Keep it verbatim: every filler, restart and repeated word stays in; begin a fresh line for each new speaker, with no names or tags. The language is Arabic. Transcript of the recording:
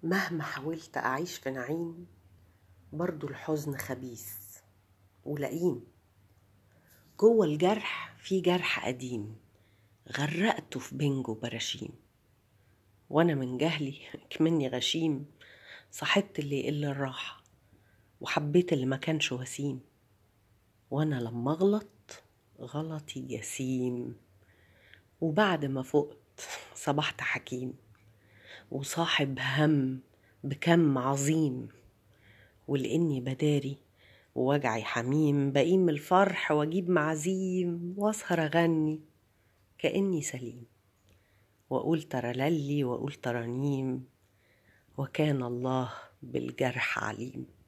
مهما حاولت أعيش في نعيم، برضو الحزن خبيث ولئيم. جوه الجرح في جرح قديم، غرقته في بنج وبراشيم. وأنا من جهلي كمني غشيم، صاحبت اللي يقل الراحة وحبيت اللي ما كانش وسيم. وأنا لما أغلط غلطي جسيم، وبعد ما فقت صبحت حكيم وصاحب هم بكم عظيم. ولإني بداري ووجعي حميم، بقيم الفرح واجيب معزيم واسهر اغني كأني سليم، واقول ترللي واقول ترانيم، وكان الله بالجرح عليم.